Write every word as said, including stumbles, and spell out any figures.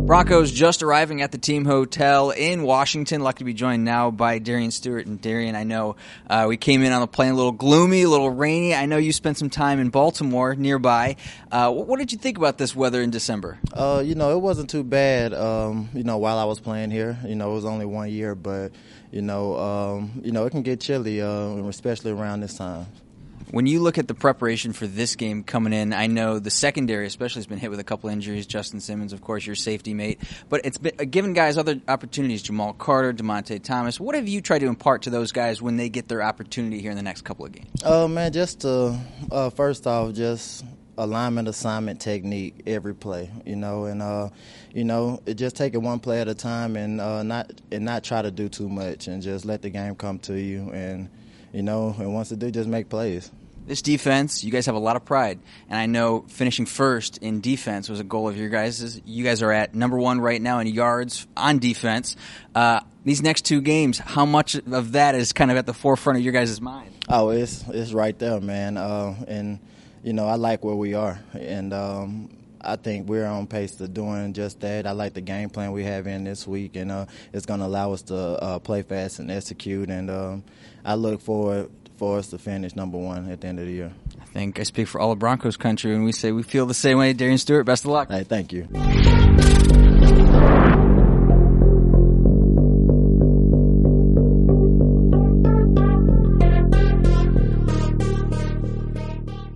Broncos just arriving at the team hotel in Washington. Lucky to be joined now by Darian Stewart. And Darian, I know uh, we came in on the plane a little gloomy, a little rainy. I know you spent some time in Baltimore nearby. Uh, what, what did you think about this weather in December? Uh, you know, it wasn't too bad. Um, you know, while I was playing here, you know, it was only one year, but you know, um, you know, it can get chilly, uh, especially around this time. When you look at the preparation for this game coming in, I know the secondary especially has been hit with a couple injuries. Justin Simmons, of course, your safety mate. But it's been, uh, given guys other opportunities, Jamal Carter, DeMonte Thomas. What have you tried to impart to those guys when they get their opportunity here in the next couple of games? Oh, uh, man, just to, uh, first off, just alignment, assignment, technique, every play, you know, and, uh, you know, it just take it one play at a time and uh, not and not try to do too much and just let the game come to you and, you know, and once it do, just make plays. This defense, you guys have a lot of pride, and I know finishing first in defense was a goal of your guys'. You guys are at number one right now in yards on defense. Uh, these next two games, how much of that is kind of at the forefront of your guys' mind? Oh, it's it's right there, man. Uh, and, you know, I like where we are, and um, I think we're on pace to doing just that. I like the game plan we have in this week, and uh, it's going to allow us to uh, play fast and execute, and um, I look forward for us to finish number one at the end of the year. I think I speak for all of Broncos country when we say we feel the same way. Darian Stewart, best of luck. Hey, thank you.